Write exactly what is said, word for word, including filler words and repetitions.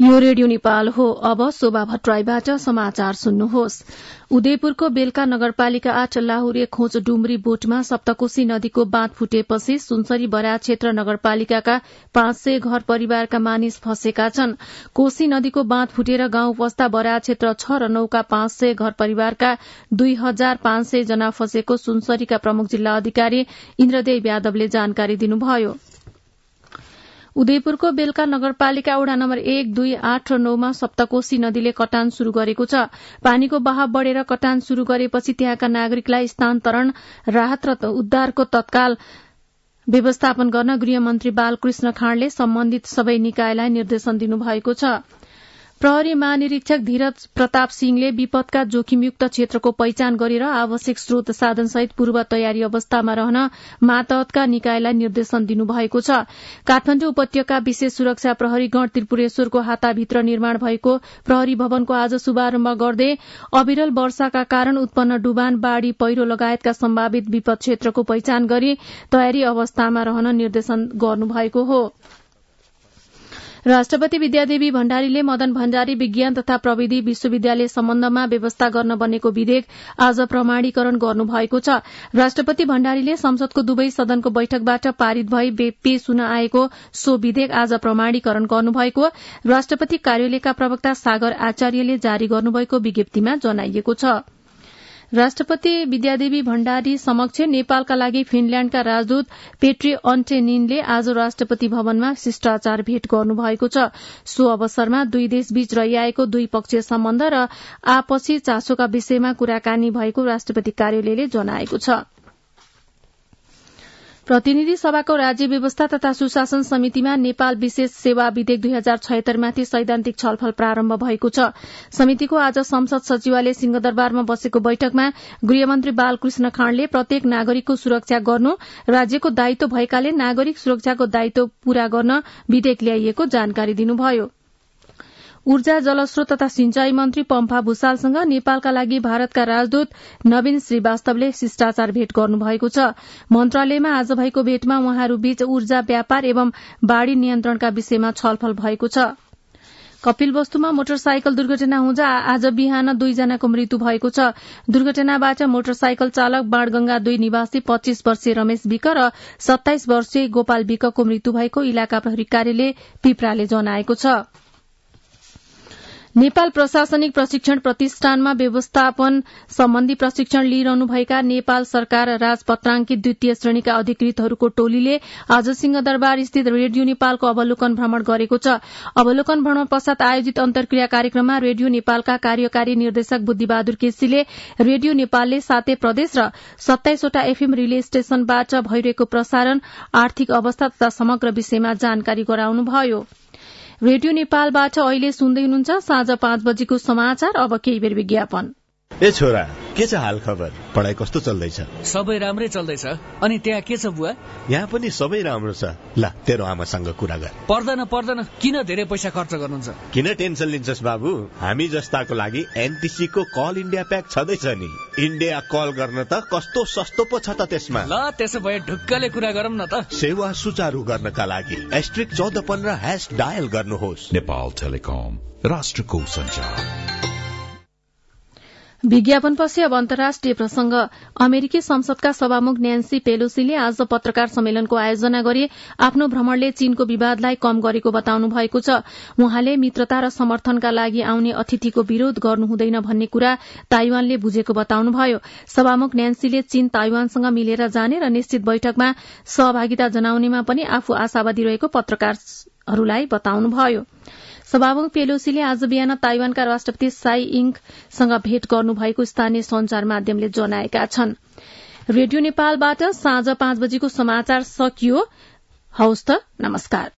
यो रेडियो नेपाल हो। अब शोभा भट्टराईबाट समाचार सुन्नुहोस्। उदयपुरको बेलका नगरपालिका आठ लाहुरे खोज डुम्री बोटमा सप्तकोशी नदीको बाँध फुटेपछि सुनसरी बराह क्षेत्र नगरपालिकाका पाँच सय घर परिवारका मानिस फँसेका छन्। कोशी नदीको बाँध फुटेर गाउँ बस्दा बराह क्षेत्र छ र नौका पाँच सय घर परिवारका दुई हजार पाँच सय जना फँसेको सुनसरीका प्रमुख जिल्ला अधिकारी इन्द्रदेव यादवले जानकारी दिनुभयो। उदयपुरको बेलका नगरपालिका वडा नम्बर एक दुई आठ र नौमा सप्तकोशी नदीले कटान शुरू गरेको छ। पानीको बहाव बढ़ेर कटान शुरू गरेपछि त्यहाँका नागरिकलाई स्थानान्तरण, राहत र उद्धारको तत्काल व्यवस्थापन गर्न गृहमन्त्री बालकृष्ण खाँडले सम्बन्धित सबै निकायलाई निर्देशन दिनुभएको छ। प्रहरी महानिरीक्षक धीरज प्रताप सिंहले विपदका जोखिमयुक्त क्षेत्रको पहिचान गरेर आवश्यक स्रोत साधनसहित पूर्व तयारी अवस्थामा रहन मातहतका निकायलाई निर्देशन दिनुभएको छ। काठमाडौँ उपत्यका विशेष सुरक्षा प्रहरी गण त्रिपुरेश्वरको हाताभित्र निर्माण भएको प्रहरी भवनको आज शुभारम्भ गर्दै अविरल वर्षाका कारण उत्पन्न डुबान, बाढ़ी, पहिरो लगायतका सम्भावित विपद क्षेत्रको पहिचान गरी तयारी अवस्थामा रहन निर्देशन गर्नुभएको हो। राष्ट्रपति विद्यादेवी भण्डारीले मदन भण्डारी विज्ञान तथा प्रविधि विश्वविद्यालय सम्बन्धमा व्यवस्था गर्न बनेको विधेयक आज प्रमाणीकरण गर्नुभएको छ। राष्ट्रपति भण्डारीले संसदको दुवै सदनको बैठकबाट पारित भई पेश हुन आएको सो विधेयक आज प्रमाणीकरण गर्नुभएको राष्ट्रपति कार्यालयका प्रवक्ता सागर आचार्यले जारी गर्नुभएको विज्ञप्तिमा जनाइएको छ। राष्ट्रपति विद्यादेवी भण्डारी समक्ष नेपालका लागि फिनल्याण्डका राजदूत पेट्री अन्टेनिनले आज राष्ट्रपति भवनमा शिष्टाचार भेट गर्नुभएको छ। सो अवसरमा दुई देशबीच रहिआएको द्विपक्षीय सम्बन्ध र आपसी चासोका विषयमा कुराकानी भएको राष्ट्रपति कार्यालयले जनाएको छ। प्रतिनिधि सभाको राज्य व्यवस्था तथा सुशासन समितिमा नेपाल विशेष सेवा विधेयक दुई हजार छयत्तरमाथि सैद्धान्तिक छलफल प्रारम्भ भएको छ। समितिको आज संसद सचिवालय सिंहदरबारमा बसेको बैठकमा गृहमन्त्री बालकृष्ण खाँडले प्रत्येक नागरिकको सुरक्षा गर्नु राज्यको दायित्व भएकाले नागरिक सुरक्षाको दायित्व पूरा गर्न विधेयक ल्याइएको जानकारी दिनुभयो। ऊर्जा, जलस्रोत तथा सिंचाई मन्त्री पम्फा भूषालसँग नेपालका लागि भारतका राजदूत नवीन श्रीवास्तवले शिष्टाचार भेट गर्नुभएको छ। मन्त्रालयमा आज भएको भेटमा उहाँहरूबीच ऊर्जा, व्यापार एवं बाढ़ी नियन्त्रणका विषयमा छलफल भएको छ। कपिलवस्तुमा मोटरसाइकल दुर्घटना हुँदा आज बिहान दुईजनाको मृत्यु भएको छ। दुर्घटनाबाट मोटरसाइकल चालक बाणगंगा दुई निवासी पच्चीस वर्षीय रमेश विक र सत्ताइस वर्षीय गोपाल विकको मृत्यु भएको इलाका प्रहरी कार्यालय पिपराले जनाएको छ। नेपाल प्रशासनिक प्रशिक्षण प्रतिष्ठानमा व्यवस्थापन सम्बन्धी प्रशिक्षण लिइरहनुभएका नेपाल सरकार राजपत्राङ्कित द्वितीय श्रेणीका अधिकृतहरूको टोलीले आज सिंहदरबार स्थित रेडियो नेपालको अवलोकन भ्रमण गरेको छ। अवलोकन भ्रमण पश्चात आयोजित अन्तर्क्रिया कार्यक्रममा रेडियो नेपालका कार्यकारी निर्देशक बुद्धिबहादुर केसीले रेडियो नेपालले सातै प्रदेश र सत्ताइसवटा एफएम रिले स्टेशनबाट भइरहेको प्रसारण, आर्थिक अवस्था तथा समग्र विषयमा जानकारी गराउनुभयो। रेडियो नेपालबाट अहिले सुन्दै हुनुहुन्छ साँझ पाँच बजेको समाचार। अब केही बेर विज्ञापन। ए छोरा, के छ हाल खबर? पढाइ कस्तो चल्दैछ? सबै राम्रै चल्दैछ। अनि त्यहाँ के छ बुवा? यहाँ पनि सबै राम्रो छ। ल, तेरो आमासँग कुरा गर। पर्दैन पर्दैन, किन धेरै पैसा खर्च गर्नुहुन्छ? किन टेन्सन लिन्छस् बाबु? हामी जस्ताको लागि एनटीसी को कल इन्डिया प्याक छँदैछ नि। इन्डिया कल गर्न त कस्तो सस्तो पो छ त त्यसमा। ल, त्यसो भए ढुक्कले कुरा गरौँ न त। सेवा सुचारू गर्नका लागि एस्ट्रिक चौध पन्ध्र ह्याश डायल गर्नुहोस्। नेपाल टेलिकम, राष्ट्रको सञ्चार। विज्ञापनपछि अब अन्तर्राष्ट्रिय प्रसंग। अमेरिकी संसदका सभामुख न्यान्सी पेलोसीले आज पत्रकार सम्मेलनको आयोजना गरी आफ्नो भ्रमणले चीनको विवादलाई कम गरेको बताउनु भएको छ। उहाँले मित्रता र समर्थनका लागि आउने अतिथिको विरोध गर्नु हुँदैन भन्ने कुरा ताइवानले बुझेको बताउनुभयो। सभामुख न्यान्सीले चीन ताइवानसँग मिलेर जाने र निश्चित बैठकमा सहभागिता जनाउनेमा पनि आफू आशावादी रहेको पत्रकारहरूलाई बताउनुभयो। सभामुख पेलोसीले आज बिहान ताइवानका राष्ट्रपति साई इङसँग भेट गर्नुभएको स्थानीय संचार माध्यमले जनाएका छन्। रेडियो नेपालबाट साँझ पाँच बजेको समाचार सकियो। हवस् त, नमस्कार।